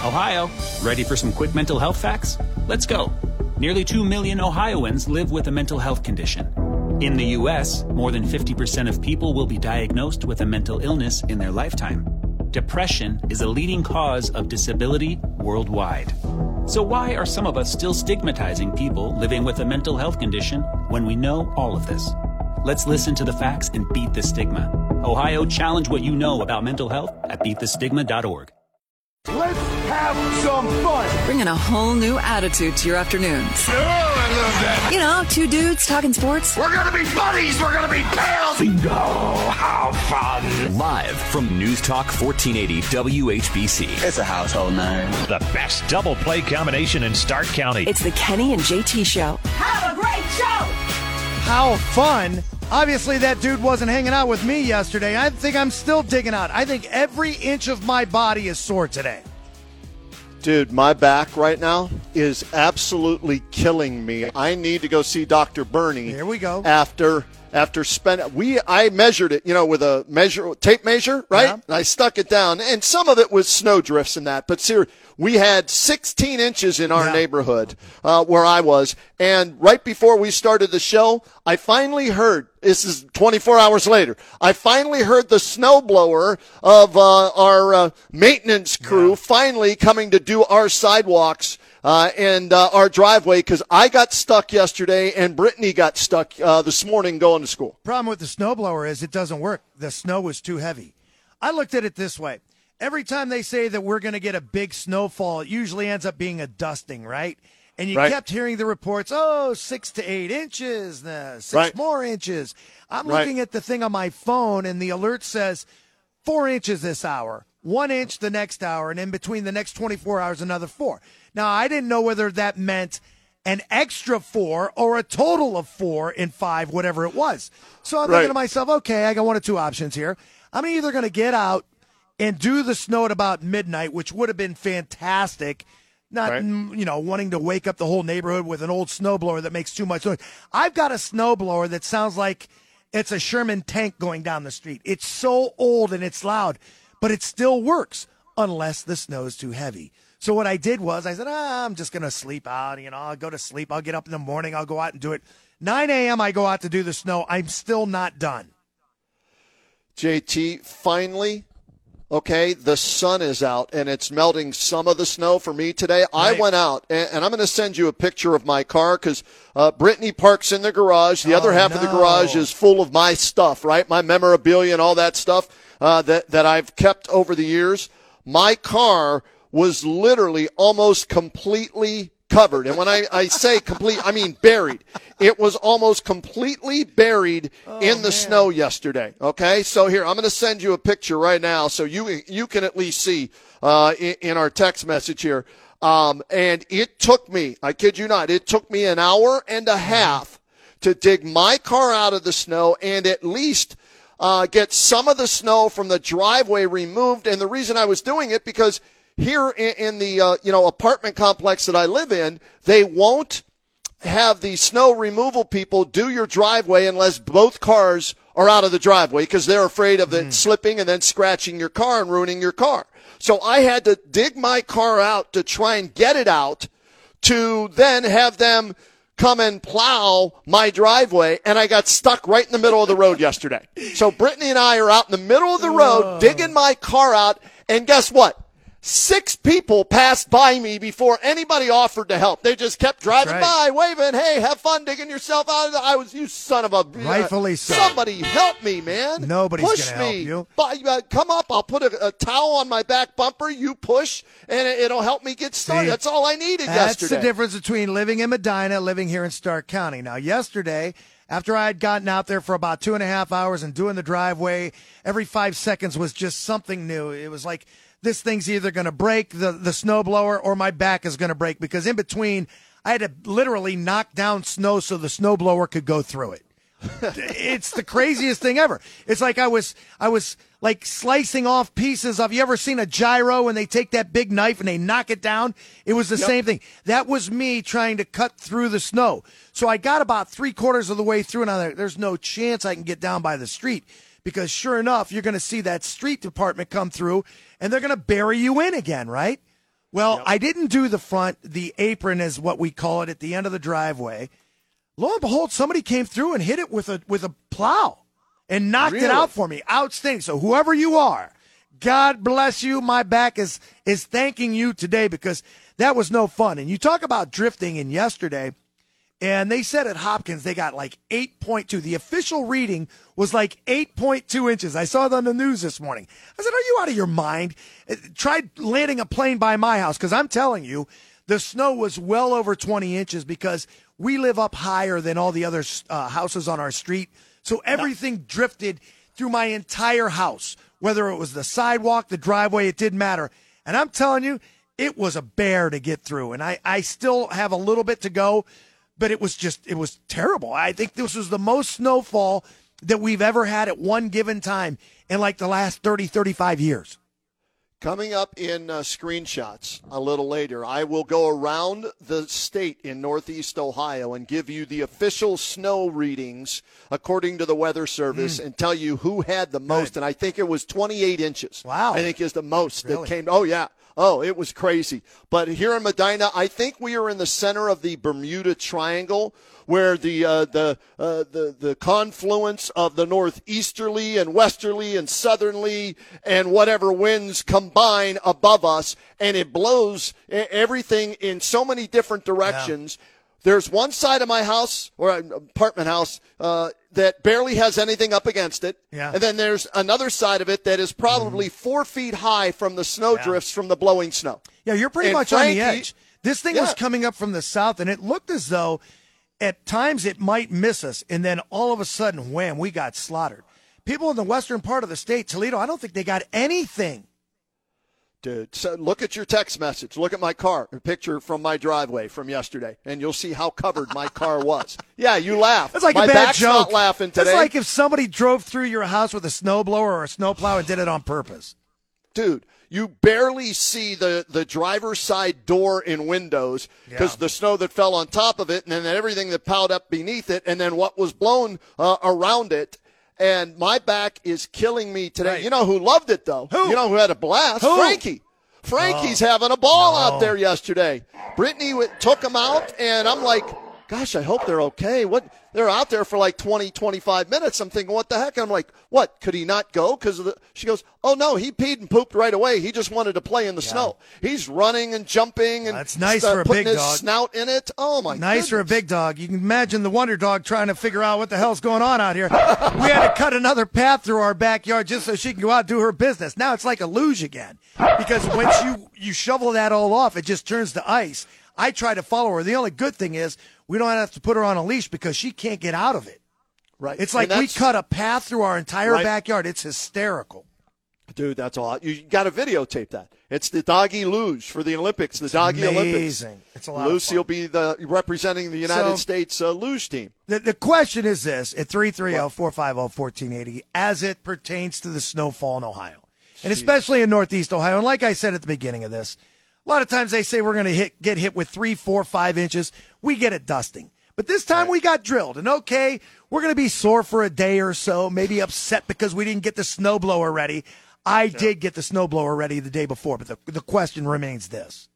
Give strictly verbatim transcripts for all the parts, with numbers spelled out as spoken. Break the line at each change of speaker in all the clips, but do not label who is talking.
Ohio, ready for some quick mental health facts? Let's go. Nearly two million Ohioans live with a mental health condition. In the U S, more than fifty percent of people will be diagnosed with a mental illness in their lifetime. Depression is a leading cause of disability worldwide. So why are some of us still stigmatizing people living with a mental health condition when we know all of this? Let's listen to the facts and beat the stigma. Ohio, challenge what you know about mental health at beat the stigma dot org.
Let's have some fun.
Bringing a whole new attitude to your afternoons.
Oh, I love that.
You know, two dudes talking sports.
We're going to be buddies. We're going to be pals. Bingo. How fun.
Live from News Talk fourteen eighty W H B C.
It's a household name.
The best double play combination in Stark County.
It's the Kenny and J T Show.
Have a great show.
How fun. Obviously, that dude wasn't hanging out with me yesterday. I think I'm still digging out. I think every inch of my body is sore today.
Dude, my back right now is absolutely killing me. I need to go see Doctor Bernie.
Here we go.
After after spend we I measured it, you know, with a measure tape measure, right?
Yeah.
And I stuck it down, and some of it was snow drifts and that. But seriously, we had sixteen inches in our
yeah.
neighborhood uh, where I was, and right before we started the show, I finally heard. This is twenty-four hours later. I finally heard the snowblower of uh, our uh, maintenance crew
yeah.
finally coming to do our sidewalks uh, and uh, our driveway, because I got stuck yesterday and Brittany got stuck uh, this morning going to school.
Problem with the snowblower is it doesn't work. The snow was too heavy. I looked at it this way. Every time they say that we're going to get a big snowfall, it usually ends up being a dusting, right? And you
right.
kept hearing the reports, oh, six to eight inches, uh, six
right.
more inches. I'm
right.
looking at the thing on my phone, and the alert says four inches this hour, one inch the next hour, and in between the next twenty-four hours, another four. Now, I didn't know whether that meant an extra four or a total of four in five, whatever it was. So I'm
right.
thinking to myself, okay, I got one of two options here. I'm either going to get out and do the snow at about midnight, which would have been fantastic. Not,
right.
you know, wanting to wake up the whole neighborhood with an old snowblower that makes too much noise. I've got a snowblower that sounds like it's a Sherman tank going down the street. It's so old and it's loud, but it still works unless the snow is too heavy. So what I did was I said, ah, I'm just going to sleep out. You know, I'll go to sleep. I'll get up in the morning. I'll go out and do it. nine a.m. I go out to do the snow. I'm still not done.
J T, finally, okay, the sun is out, and it's melting some of the snow for me today. Right. I went out, and, and I'm going to send you a picture of my car because uh, Brittany parks in the garage. The oh, other half
no.
of the garage is full of my stuff, right, my memorabilia and all that stuff uh, that, that I've kept over the years. My car was literally almost completely covered. And when I, I say complete, I mean buried. It was almost completely buried oh, in the man. snow yesterday. Okay, so here, I'm going to send you a picture right now so you you can at least see uh, in, in our text message here. Um, and it took me, I kid you not, it took me an hour and a half to dig my car out of the snow and at least uh, get some of the snow from the driveway removed. And the reason I was doing it, because here in, in the uh, you know apartment complex that I live in, they won't have the snow removal people do your driveway unless both cars are out of the driveway, because they're afraid of it mm. slipping and then scratching your car and ruining your car. So I had to dig my car out to try and get it out to then have them come and plow my driveway, and I got stuck right in the middle of the road yesterday. So Brittany and I are out in the middle of the road oh. digging my car out, and guess what? Six people passed by me before anybody offered to help. They just kept driving right. by, waving, hey, have fun digging yourself out of the, I was, you son of a.
Rightfully
uh,
so.
Somebody help me, man.
Nobody's
push
gonna
me.
help you.
By, uh, come up, I'll put a, a towel on my back bumper, you push, and it, it'll help me get started. See, that's all I needed
that's
yesterday.
That's the difference between living in Medina, living here in Stark County. Now, yesterday, after I had gotten out there for about two and a half hours and doing the driveway, every five seconds was just something new. It was like, this thing's either going to break, the, the snowblower, or my back is going to break, because in between, I had to literally knock down snow so the snowblower could go through it. It's the craziest thing ever. It's like I was, I was like slicing off pieces of, you ever seen a gyro when they take that big knife and they knock it down? It was the yep. same thing. That was me trying to cut through the snow. So I got about three quarters of the way through, and I'm like, there's no chance I can get down by the street. Because sure enough, you're going to see that street department come through, and they're going to bury you in again, right? Well,
Yep.
I didn't do the front. The apron is what we call it at the end of the driveway. Lo and behold, somebody came through and hit it with a with a plow and knocked
Really?
it out for me. Outstanding. So whoever you are, God bless you. My back is is thanking you today because that was no fun. And you talk about drifting in yesterday, and they said at Hopkins they got like eight point two. The official reading was like eight point two inches. I saw it on the news this morning. I said, are you out of your mind? Try landing a plane by my house because I'm telling you, the snow was well over twenty inches because we live up higher than all the other uh, houses on our street. So everything drifted through my entire house, whether it was the sidewalk, the driveway, it didn't matter. And I'm telling you, it was a bear to get through. And I, I still have a little bit to go, but it was just, it was terrible. I think this was the most snowfall that we've ever had at one given time in like the last thirty, thirty-five years.
Coming up in uh, screenshots a little later, I will go around the state in Northeast Ohio and give you the official snow readings according to the Weather Service mm. and tell you who had the most. Good. And I think it was twenty-eight inches.
Wow.
I think is the most
really?
that came. Oh, yeah. Oh, it was crazy. But here in Medina, I think we are in the center of the Bermuda Triangle, where the uh, the uh, the the confluence of the northeasterly and westerly and southerly and whatever winds combine above us, and it blows everything in so many different directions. Yeah. There's one side of my house, or an apartment house, uh, that barely has anything up against it.
Yeah.
And then there's another side of it that is probably mm-hmm. four feet high from the snow
yeah.
drifts from the blowing snow.
Yeah, you're pretty
and
much
Frankie,
on the edge. This thing
yeah.
was coming up from the south, and it looked as though at times it might miss us, and then all of a sudden, wham, we got slaughtered. People in the western part of the state, Toledo, I don't think they got anything.
Dude, so look at your text message. Look at my car, a picture from my driveway from yesterday, and you'll see how covered my car was. Yeah, you laugh.
That's like
my
a bad
back's
joke.
Not laughing today.
It's like if somebody drove through your house with a snowblower or a snowplow and did it on purpose.
Dude, you barely see the, the driver's side door and windows because
yeah.
the snow that fell on top of it and then everything that piled up beneath it and then what was blown uh, around it. And my back is killing me today.
Right.
You know who loved it, though?
Who?
You know who had a blast?
Who?
Frankie. Frankie's oh, having a ball
no.
out there yesterday. Brittany w- took him out, and I'm like, gosh, I hope they're okay. What? They're out there for like twenty, twenty-five minutes. I'm thinking, what the heck? I'm like, what? Could he not go? Because she goes, oh, no, he peed and pooped right away. He just wanted to play in the yeah. snow. He's running and jumping and
That's nice
st-
for a
putting
big
his
dog.
snout in it. Oh, my
Nice
goodness.
for a big dog. You can imagine the wonder dog trying to figure out what the hell's going on out here. We had to cut another path through our backyard just so she can go out and do her business. Now it's like a luge again because once you, you shovel that all off, it just turns to ice. I try to follow her. The only good thing is we don't have to put her on a leash because she can't get out of it.
Right.
It's like we cut a path through our entire
right.
backyard. It's hysterical.
Dude, that's all. You got to videotape that. It's the doggy luge for the Olympics, the doggy
amazing.
Olympics.
Amazing. It's a lot
Lucy
of fun.
will be the representing the United
So,
States uh, luge team.
The, the question is this, at three three zero, four five zero, one four eight zero, as it pertains to the snowfall in Ohio, and especially in Northeast Ohio. And like I said at the beginning of this, a lot of times they say we're going to hit get hit with three, four, five inches. We get it dusting. But this time right. we got drilled. And, okay, we're going to be sore for a day or so, maybe upset because we didn't get the snowblower ready. I yeah. did get the snowblower ready the day before, but the, the question remains this.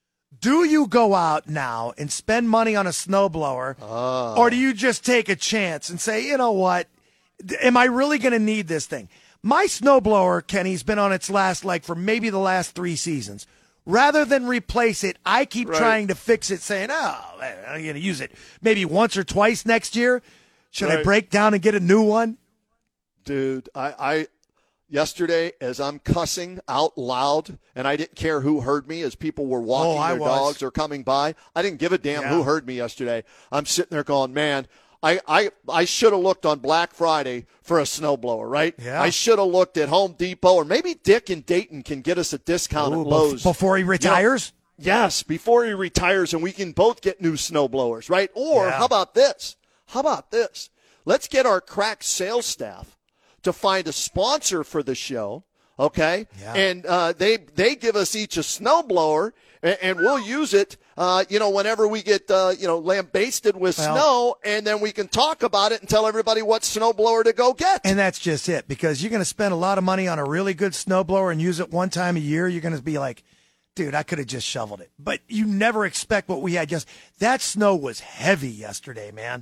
Do you go out now and spend money on a snowblower, oh. or do you just take a chance and say, you know what, am I really going to need this thing? My snowblower, Kenny's been on its last leg for maybe the last three seasons. Rather than replace it, I keep right. trying to fix it, saying, oh, I'm going to use it maybe once or twice next year. Should right. I break down and get a new one?
Dude, I, I yesterday, as I'm cussing out loud, and I didn't care who heard me as people were walking
oh,
their dogs or coming by. I didn't give a damn yeah. who heard me yesterday. I'm sitting there going, man, I, I, I should have looked on Black Friday for a snowblower, right?
Yeah.
I should have looked at Home Depot, or maybe Dick in Dayton can get us a discount
Ooh,
at Lowe's.
Before he retires?
You know, yes, before he retires, and we can both get new snowblowers, right? Or
yeah.
how about this? How about this? Let's get our crack sales staff to find a sponsor for the show, okay?
Yeah.
And uh, they they give us each a snowblower, and, and we'll use it, uh, you know, whenever we get, uh, you know, lambasted with
well,
snow, and then we can talk about it and tell everybody what snowblower to go get.
And that's just it, because you're going to spend a lot of money on a really good snowblower and use it one time a year. You're going to be like, dude, I could have just shoveled it. But you never expect what we had. Just that snow was heavy yesterday, man.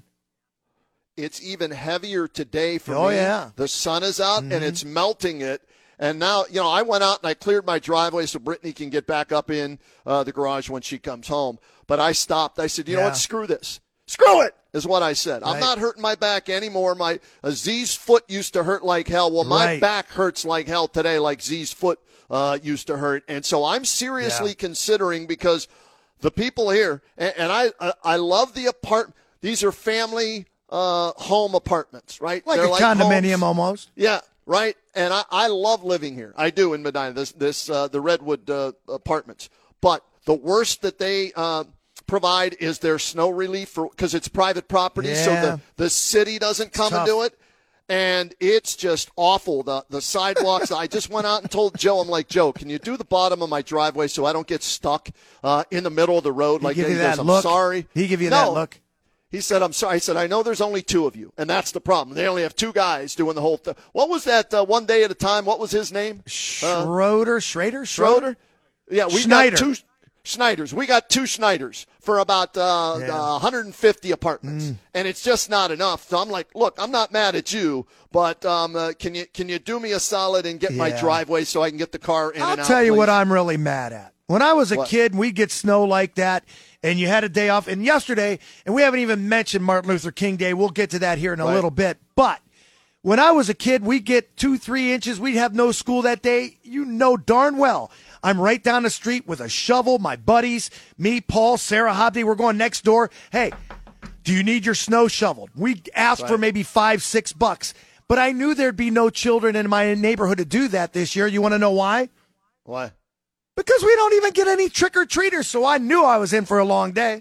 It's even heavier today for
oh,
me.
Yeah.
The sun is out,
mm-hmm.
and it's melting it. And now, you know, I went out and I cleared my driveway so Brittany can get back up in uh, the garage when she comes home. But I stopped. I said, you
yeah.
know what? Screw this. Screw it is what I said.
Right.
I'm not hurting my back anymore. My uh, Z's foot used to hurt like hell. Well, my
right.
back hurts like hell today, like Z's foot uh, used to hurt. And so I'm seriously
yeah.
considering, because the people here, and, and I, I I love the apartment. These are family uh, home apartments, right?
Like
They're
a
like
condominium
homes.
almost.
Yeah. Right, and I, I love living here. I do in Medina. This this uh, the Redwood uh, apartments. But the worst that they uh, provide is their snow relief for because it's private property,
yeah.
so the, the city doesn't come and do it, and it's just awful. The the sidewalks. I just went out and told Joe, I'm like, Joe, can you do the bottom of my driveway so I don't get stuck uh, in the middle of the road?
He
Like
give
he
you
goes,
that
I'm
look.
sorry.
He give you
no.
that look.
He said, I'm sorry. I said, I know there's only two of you, and that's the problem. They only have two guys doing the whole thing. What was that uh, one day at a time? What was his name?
Schroeder? Schrader?
Schroeder? Yeah, we
Schneider.
got two Schneiders. We got two Schneiders for about uh,
Yeah.
uh, one hundred fifty apartments,
Mm.
and it's just not enough. So I'm like, look, I'm not mad at you, but um, uh, can you can you do me a solid and get my
Yeah.
driveway so I can get the car in
I'll
and out?
tell you
please?
what I'm really mad at. When I was a
What?
kid and we'd get snow like that and you had a day off, and yesterday, and we haven't even mentioned Martin Luther King Day. We'll get to that here in a
Right.
little bit. But when I was a kid, we'd get two, three inches. We'd have no school that day. You know darn well I'm right down the street with a shovel, my buddies, me, Paul, Sarah Hobby. We're going next door. Hey, do you need your snow shoveled? We asked
Right.
for maybe five, six bucks. But I knew there'd be no children in my neighborhood to do that this year. You want to know why?
Why?
Because we don't even get any trick-or-treaters, so I knew I was in for a long day.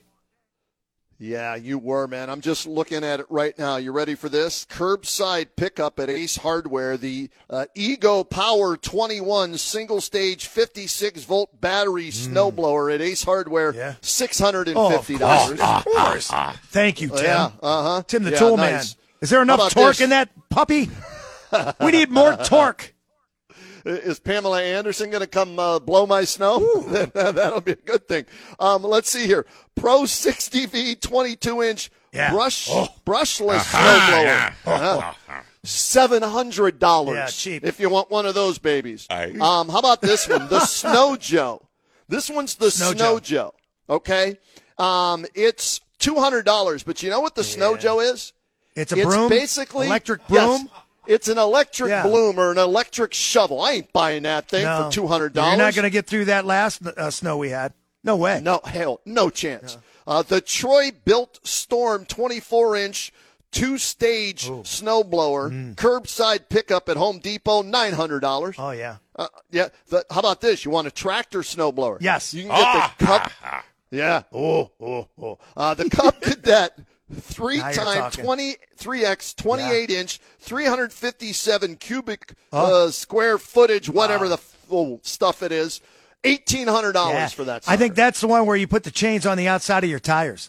Yeah, you were, man. I'm just looking at it right now. You ready for this? Curbside pickup at Ace Hardware. The uh, Ego Power twenty-one single-stage fifty-six volt battery snowblower at Ace Hardware,
Yeah.
six hundred fifty dollars.
Of course. Thank you, Tim.
Yeah, uh-huh.
Tim the
Yeah,
Tool
nice.
Man. Is there
How
enough
about
torque
this?
in that puppy? We need more torque.
Is Pamela Anderson going to come uh, blow my snow? That'll be a good thing. Um, let's see here. Pro sixty V twenty-two inch
Yeah.
brush brushless snowblower. Uh, seven hundred dollars.
Yeah, cheap.
If you want one of those babies. Um, how about this one? The Snow Joe. This one's the
Snow
Snow,
Joe.
Joe. Okay. Um, it's two hundred dollars, but you know what the Snow Joe is?
It's a
It's
broom?
basically
Electric broom?
Yes, it's an electric
Yeah.
broom or an electric shovel. I ain't buying that thing
No.
for two hundred dollars.
You're not going to get through that last uh, snow we had. No way.
No, hell, no chance. Uh, the Troy Built Storm twenty-four inch two-stage snowblower, curbside pickup at Home Depot, nine hundred dollars.
Oh, yeah.
Uh, yeah. The, how about this? You want a tractor snowblower?
Yes.
You can get the Cup. Yeah. Oh, oh, oh. Uh, the Cub Cadet. Three
Now you're
time
talking.
twenty-three X twenty-eight inch three hundred fifty-seven cubic uh, square footage, whatever the f- oh, stuff it is, eighteen hundred dollars
Yeah.
for that.
I think
sucker.
that's the one where you put the chains on the outside of your tires.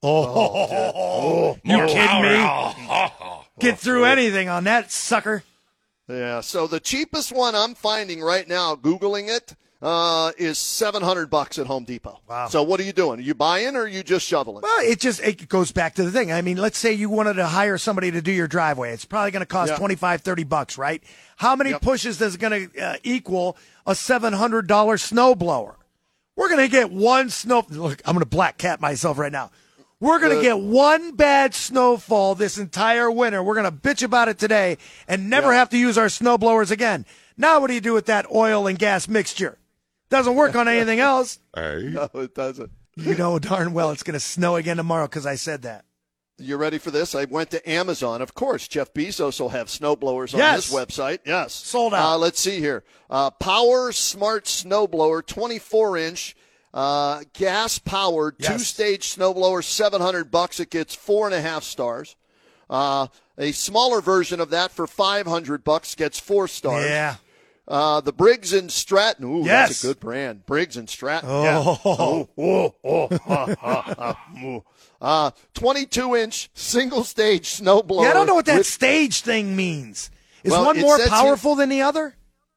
Oh, you kidding me? Get through anything on that sucker.
Yeah. So the cheapest one I'm finding right now, Googling it, uh, is seven hundred bucks at Home Depot.
Wow.
So what are you doing? Are you buying or are you just shoveling?
Well, it just it goes back to the thing. I mean, let's say you wanted to hire somebody to do your driveway. It's probably going to cost
Yeah.
twenty-five, thirty bucks, right? How many
Yep.
pushes is going to uh, equal a seven hundred dollars snow blower? We're going to get one snow. Look, I'm going to black cat myself right now. We're going to
Uh,
get one bad snowfall this entire winter. We're going to bitch about it today and never
Yeah.
have to use our snow blowers again. Now what do you do with that oil and gas mixture? Doesn't work on anything else.
No, it doesn't.
You know darn well it's going to snow again tomorrow because I said that.
You ready for this? I went to Amazon. Of course, Jeff Bezos will have snowblowers on
Yes.
his website. Yes.
Sold out.
Uh, let's see here. Uh, Power Smart Snowblower, twenty-four inch, uh, gas-powered,
Yes.
two-stage snowblower, seven hundred bucks. It gets four and a half stars. Uh, a smaller version of that for five hundred bucks gets four stars.
Yeah.
Uh, the Briggs and Stratton. Ooh,
Yes.
that's a good brand. Briggs and Stratton.
Oh.
Yeah. Oh, oh, oh, ha, ha, ha, moo. Uh, twenty-two inch single stage snowblower.
Yeah, I don't know what that
with-
stage thing means. Is
Well,
one
it
more
says here-
powerful than the other?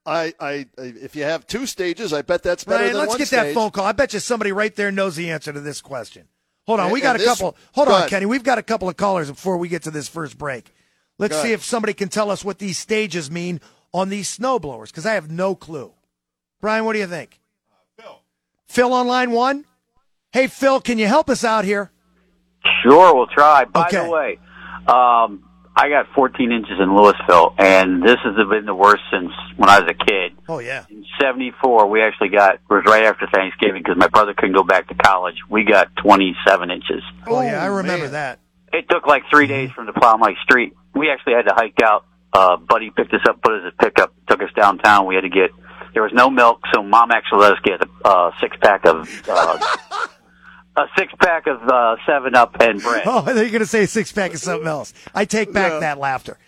I, I, if you have two stages, I bet that's better
Ryan,
than
let's
one
get
stage.
that phone call. I bet you somebody right there knows the answer to this question. Hold on,
And-
we got
and
a
this-
couple. Hold
go
on,
ahead.
Kenny. We've got a couple of callers before we get to this first break. Let's
Go
see
ahead.
if somebody can tell us what these stages mean on these snowblowers, because I have no clue. Brian, what do you think? Uh, Phil. Phil on line one? Hey, Phil, can you help us out here?
Sure, we'll try. By
Okay.
the way, um, I got fourteen inches in Louisville, and this has been the worst since when I was a kid.
Oh, yeah.
In seventy-four, we actually got, it was right after Thanksgiving because my brother couldn't go back to college. We got twenty-seven inches.
Oh, yeah, I
Oh,
remember
man.
that.
It took like three days from the Plow Mike Street. We actually had to hike out. Uh, Buddy picked us up, put us a pickup, took us downtown. We had to get, there was no milk, so Mom actually let us get a uh, six pack of, uh, a six pack of uh, Seven Up and bread.
Oh, I thought you were going to say a six-pack of something else. I take back
Yeah.
that laughter.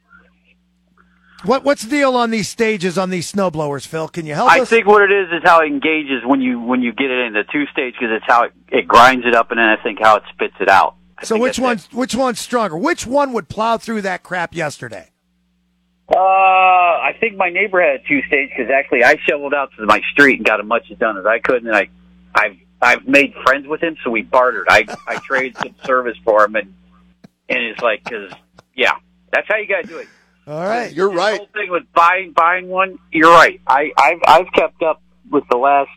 What What's the deal on these stages, on these snowblowers, Phil? Can you help
I
us?
think what it is is how it engages when you when you get it in the two stage because it's how it, it grinds it up and then I think how it spits it out. I
so
think
which
that's
one?
it.
Which one's stronger? Which one would plow through that crap yesterday?
Uh, I think my neighbor had a two stage because actually I shoveled out to my street and got as much done as I could, and I I've I've made friends with him, so we bartered. I I traded some service for him, and and it's like because yeah, that's how you got to do it.
All right.
You're
The
right.
whole thing with buying buying one, you're right. I I've I've kept up with the last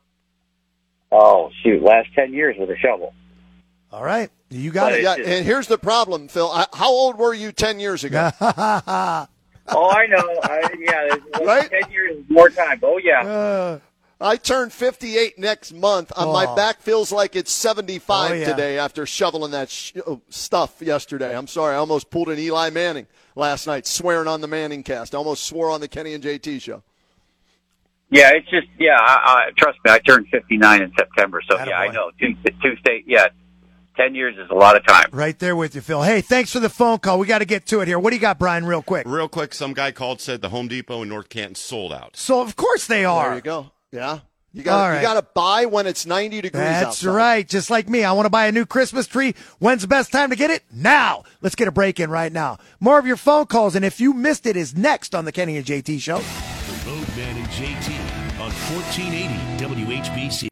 oh shoot last ten years with a shovel.
All right. You got
But
it.
Yeah, and here's the problem, Phil. I- How old were you ten years ago?
Oh, I know. I, yeah, there's
Right?
ten years more time. Oh yeah.
Uh,
I turn fifty-eight next month. Uh,
Oh.
My back feels like it's seventy-five
Oh, yeah.
today after shoveling that sh- oh, stuff yesterday. I'm sorry. I almost pulled an Eli Manning last night, swearing on the Manning cast. I almost swore on the Kenny and J T show.
Yeah, it's just yeah. I, I, trust me, I turned fifty-nine in September, so yeah, I
Attaboy.
know. Two, two state, yeah, ten years is a lot of time.
right there with you, Phil. Hey, thanks for the phone call. We got to get to it here. What do you got, Brian, real quick?
Real quick, some guy called, said the Home Depot in North Canton sold out.
So, of course they are.
There you go. Yeah. You got
All right.
you got to buy when it's ninety degrees
That's
outside.
right. Just like me. I want to buy a new Christmas tree. When's the best time to get it? Now. Let's get a break in right now. More of your phone calls, and if you missed it, is next on the Kenny and J T Show.
The Roadman and J T on fourteen eighty W H B C.